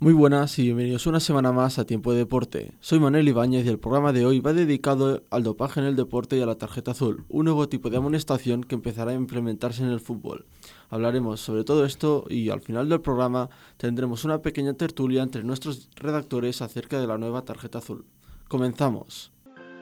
Muy buenas y bienvenidos una semana más a Tiempo de Deporte. Soy Manuel Ibáñez y el programa de hoy va dedicado al dopaje en el deporte y a la tarjeta azul, un nuevo tipo de amonestación que empezará a implementarse en el fútbol. Hablaremos sobre todo esto y al final del programa tendremos una pequeña tertulia entre nuestros redactores acerca de la nueva tarjeta azul. Comenzamos.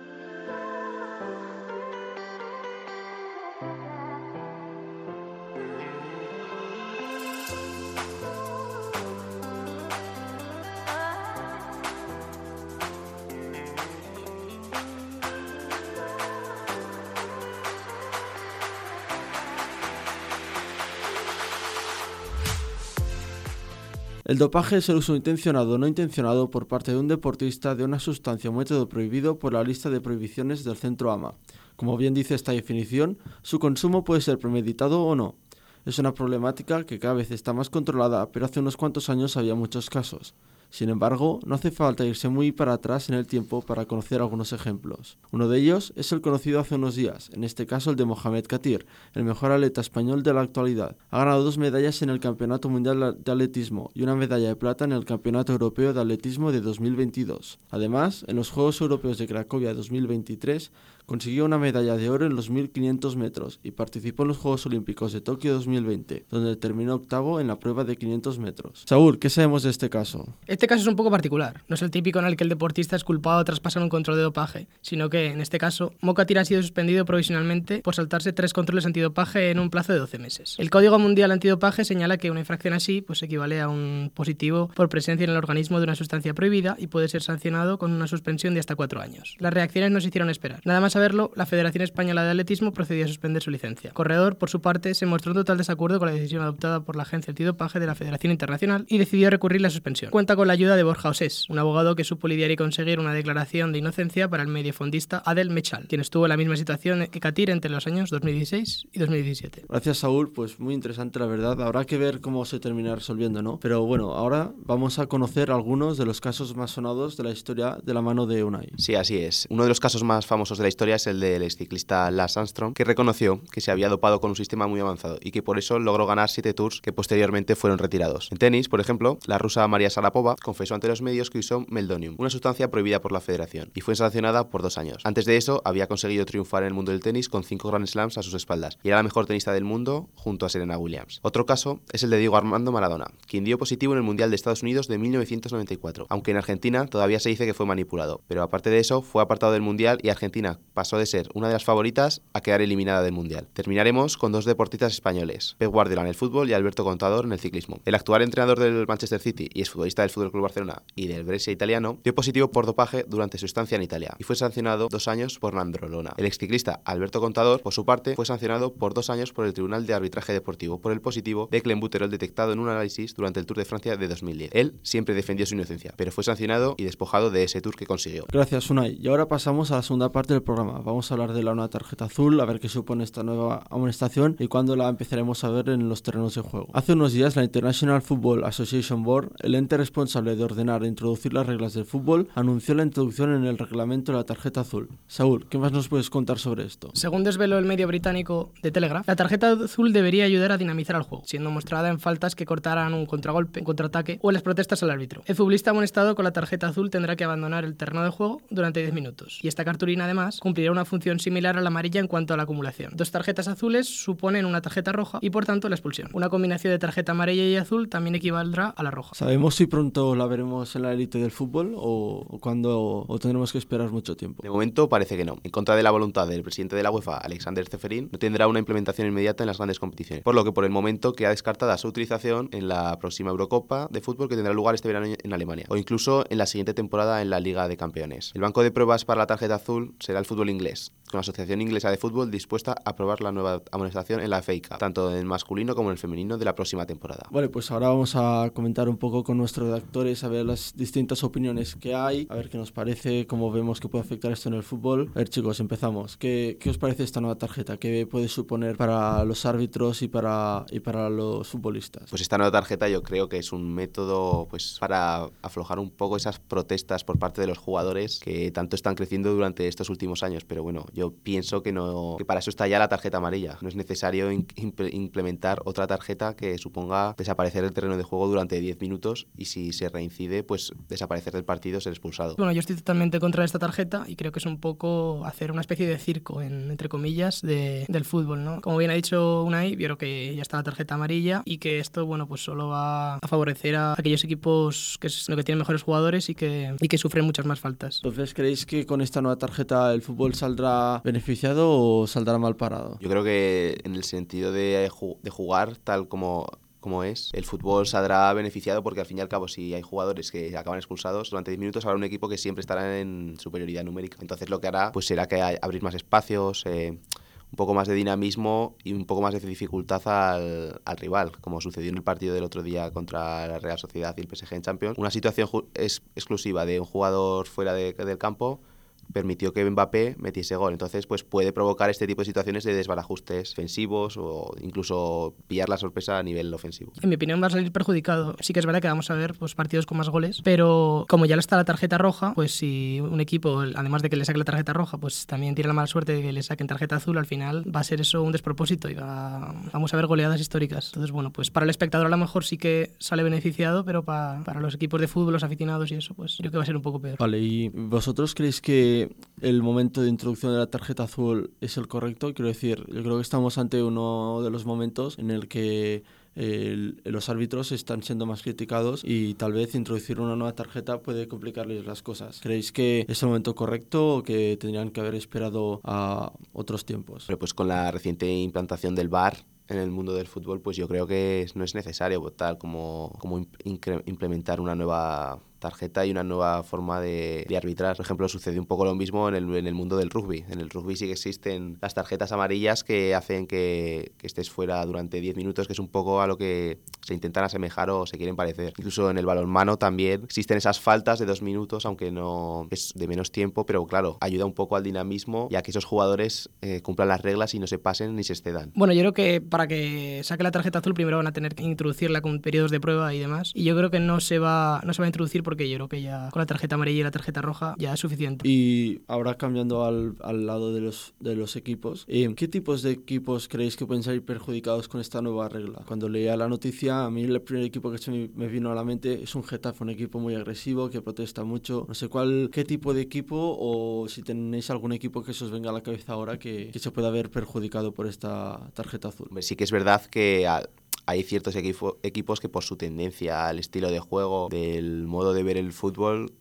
El dopaje es el uso intencionado o no intencionado por parte de un deportista de una sustancia o método prohibido por la lista de prohibiciones del Centro AMA. Como bien dice esta definición, su consumo puede ser premeditado o no. Es una problemática que cada vez está más controlada, pero hace unos cuantos años había muchos casos. Sin embargo, no hace falta irse muy para atrás en el tiempo para conocer algunos ejemplos. Uno de ellos es el conocido hace unos días, en este caso el de Mohamed Katir, el mejor atleta español de la actualidad. Ha ganado 2 medallas en el Campeonato Mundial de Atletismo y una medalla de plata en el Campeonato Europeo de Atletismo de 2022. Además, en los Juegos Europeos de Cracovia 2023, consiguió una medalla de oro en los 1500 metros y participó en los Juegos Olímpicos de Tokio 2020, donde terminó octavo en la prueba de 500 metros. Saúl, ¿qué sabemos de este caso? Este caso es un poco particular. No es el típico en el que el deportista es culpado tras pasar un control de dopaje, sino que, en este caso, Mo Katir ha sido suspendido provisionalmente por saltarse 3 controles antidopaje en un plazo de 12 meses. El Código Mundial Antidopaje señala que una infracción así equivale a un positivo por presencia en el organismo de una sustancia prohibida y puede ser sancionado con una suspensión de hasta 4 años. Las reacciones no se hicieron esperar. Nada más saberlo, la Federación Española de Atletismo procedió a suspender su licencia. Corredor, por su parte, se mostró en total desacuerdo con la decisión adoptada por la Agencia Antidopaje de la Federación Internacional y decidió recurrir la suspensión. Cuenta con la ayuda de Borja Osés, un abogado que supo lidiar y conseguir una declaración de inocencia para el mediofondista Adel Mechal, quien estuvo en la misma situación que Katir entre los años 2016 y 2017. Gracias, Saúl, pues muy interesante la verdad. Habrá que ver cómo se termina resolviendo, ¿no? Pero bueno, ahora vamos a conocer algunos de los casos más sonados de la historia de la mano de Unai. Sí, así es. Uno de los casos más famosos de la historia es el del exciclista Lance Armstrong, que reconoció que se había dopado con un sistema muy avanzado y que por eso logró ganar 7 Tours que posteriormente fueron retirados. En tenis, por ejemplo, la rusa Maria Sharapova confesó ante los medios que usó meldonium, una sustancia prohibida por la federación, y fue sancionada por 2 años. Antes de eso, había conseguido triunfar en el mundo del tenis con 5 Grand Slams a sus espaldas, y era la mejor tenista del mundo junto a Serena Williams. Otro caso es el de Diego Armando Maradona, quien dio positivo en el Mundial de Estados Unidos de 1994, aunque en Argentina todavía se dice que fue manipulado, pero aparte de eso, fue apartado del Mundial y Argentina pasó de ser una de las favoritas a quedar eliminada del Mundial. Terminaremos con 2 deportistas españoles, Pep Guardiola en el fútbol y Alberto Contador en el ciclismo. El actual entrenador del Manchester City y exfutbolista del FC Barcelona y del Brescia italiano dio positivo por dopaje durante su estancia en Italia y fue sancionado 2 años por nandrolona. El exciclista Alberto Contador, por su parte, fue sancionado por 2 años por el Tribunal de Arbitraje Deportivo por el positivo de clenbuterol detectado en un análisis durante el Tour de Francia de 2010. Él siempre defendió su inocencia, pero fue sancionado y despojado de ese Tour que consiguió. Gracias, Unai. Y ahora pasamos a la segunda parte del programa. Vamos a hablar de la nueva tarjeta azul, a ver qué supone esta nueva amonestación y cuándo la empezaremos a ver en los terrenos de juego. Hace unos días, la International Football Association Board, el ente responsable de ordenar e introducir las reglas del fútbol, anunció la introducción en el reglamento de la tarjeta azul. Saúl, ¿qué más nos puedes contar sobre esto? Según desveló el medio británico The Telegraph, la tarjeta azul debería ayudar a dinamizar al juego, siendo mostrada en faltas que cortaran un contragolpe, un contraataque o en las protestas al árbitro. El futbolista amonestado con la tarjeta azul tendrá que abandonar el terreno de juego durante 10 minutos, y esta cartulina además cumplirá una función similar a la amarilla en cuanto a la acumulación. 2 tarjetas azules suponen una tarjeta roja y por tanto la expulsión. Una combinación de tarjeta amarilla y azul también equivaldrá a la roja. ¿Sabemos si pronto la veremos en la élite del fútbol o cuándo o tendremos que esperar mucho tiempo? De momento parece que no. En contra de la voluntad del presidente de la UEFA, Alexander Ceferin, no tendrá una implementación inmediata en las grandes competiciones, por lo que por el momento queda descartada su utilización en la próxima Eurocopa de fútbol que tendrá lugar este verano en Alemania, o incluso en la siguiente temporada en la Liga de Campeones. El banco de pruebas para la tarjeta azul será el fútbol inglés, con la Asociación Inglesa de Fútbol dispuesta a aprobar la nueva amonestación en la FA Cup, tanto en el masculino como en el femenino de la próxima temporada. Vale, pues ahora vamos a comentar un poco con nuestros redactores, a ver las distintas opiniones que hay, a ver qué nos parece, cómo vemos que puede afectar esto en el fútbol. A ver, chicos, empezamos. ¿Qué os parece esta nueva tarjeta? ¿Qué puede suponer para los árbitros y para los futbolistas? Pues esta nueva tarjeta yo creo que es un método para aflojar un poco esas protestas por parte de los jugadores que tanto están creciendo durante estos últimos años, pero bueno, Yo pienso que para eso está ya la tarjeta amarilla. No es necesario implementar otra tarjeta que suponga desaparecer del terreno de juego durante 10 minutos y si se reincide, pues desaparecer del partido, ser expulsado. Bueno, yo estoy totalmente contra esta tarjeta y creo que es un poco hacer una especie de circo, entre comillas, del fútbol, ¿no? Como bien ha dicho Unai, yo creo que ya está la tarjeta amarilla y que esto, bueno, pues solo va a favorecer a aquellos equipos que tienen mejores jugadores y que sufren muchas más faltas. Entonces, ¿creéis que con esta nueva tarjeta el fútbol saldrá beneficiado o saldrá mal parado? Yo creo que en el sentido de jugar tal como es, el fútbol saldrá beneficiado porque al fin y al cabo si hay jugadores que acaban expulsados durante 10 minutos habrá un equipo que siempre estará en superioridad numérica. Entonces lo que hará pues será que abrir más espacios, un poco más de dinamismo y un poco más de dificultad al rival, como sucedió en el partido del otro día contra la Real Sociedad y el PSG en Champions. Una situación exclusiva de un jugador fuera del campo permitió que Mbappé metiese gol. Entonces, pues puede provocar este tipo de situaciones de desbarajustes ofensivos o incluso pillar la sorpresa a nivel ofensivo. En mi opinión va a salir perjudicado. Sí que es verdad que vamos a ver pues, partidos con más goles, pero como ya está la tarjeta roja, pues si un equipo, además de que le saque la tarjeta roja, pues también tiene la mala suerte de que le saquen tarjeta azul, al final va a ser eso un despropósito y vamos a ver goleadas históricas. Entonces, bueno, pues para el espectador a lo mejor sí que sale beneficiado, pero para los equipos de fútbol, los aficionados y eso, pues creo que va a ser un poco peor. Vale, ¿y vosotros creéis que el momento de introducción de la tarjeta azul es el correcto? Quiero decir, yo creo que estamos ante uno de los momentos en el que los árbitros están siendo más criticados y tal vez introducir una nueva tarjeta puede complicarles las cosas. ¿Creéis que es el momento correcto o que tendrían que haber esperado a otros tiempos? Pero pues con la reciente implantación del VAR en el mundo del fútbol, pues yo creo que no es necesario tal como implementar una nueva tarjeta y una nueva forma de arbitrar. Por ejemplo, sucede un poco lo mismo en el mundo del rugby. En el rugby sí que existen las tarjetas amarillas que hacen que estés fuera durante 10 minutos, que es un poco a lo que se intentan asemejar o se quieren parecer. Incluso en el balonmano también existen esas faltas de 2 minutos, aunque no es de menos tiempo, pero claro, ayuda un poco al dinamismo y a que esos jugadores cumplan las reglas y no se pasen ni se excedan. Bueno, yo creo que para que saque la tarjeta azul primero van a tener que introducirla con periodos de prueba y demás. Y yo creo que no se va a introducir porque yo creo que ya con la tarjeta amarilla y la tarjeta roja ya es suficiente. Y ahora cambiando al lado de los equipos, ¿qué tipos de equipos creéis que pueden salir perjudicados con esta nueva regla? Cuando leía la noticia, a mí el primer equipo que me vino a la mente es un Getafe, un equipo muy agresivo que protesta mucho. No sé qué tipo de equipo o si tenéis algún equipo que se os venga a la cabeza ahora que se pueda ver perjudicado por esta tarjeta azul. Sí que es verdad que hay ciertos equipos que por su tendencia al estilo de juego, del modo de ver el fútbol,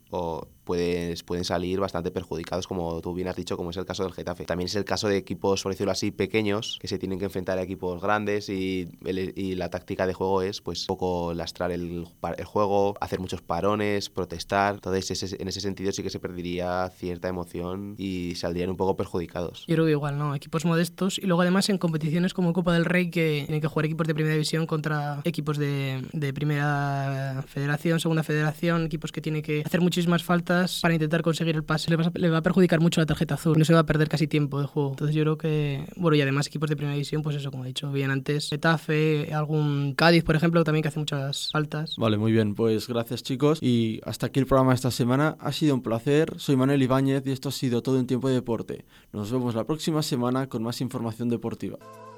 pueden salir bastante perjudicados, como tú bien has dicho, como es el caso del Getafe. También es el caso de equipos, por decirlo así, pequeños, que se tienen que enfrentar a equipos grandes y la táctica de juego es pues un poco lastrar el juego, hacer muchos parones, protestar. Entonces en ese sentido sí que se perdería cierta emoción y saldrían un poco perjudicados. Yo creo que igual, ¿no? Equipos modestos y luego además en competiciones como Copa del Rey que tienen que jugar equipos de primera división contra equipos de primera federación, segunda federación, equipos que tienen que hacer muchísimas faltas para intentar conseguir el pase. Le va a perjudicar mucho la tarjeta azul, no se va a perder casi tiempo de juego. Entonces yo creo que, bueno, y además equipos de primera división, pues eso, como he dicho bien antes, Getafe, algún Cádiz, por ejemplo, también que hace muchas faltas. Vale, muy bien, pues gracias chicos y hasta aquí el programa de esta semana. Ha sido un placer, soy Manuel Ibáñez y esto ha sido todo en Tiempo de Deporte. Nos vemos la próxima semana con más información deportiva.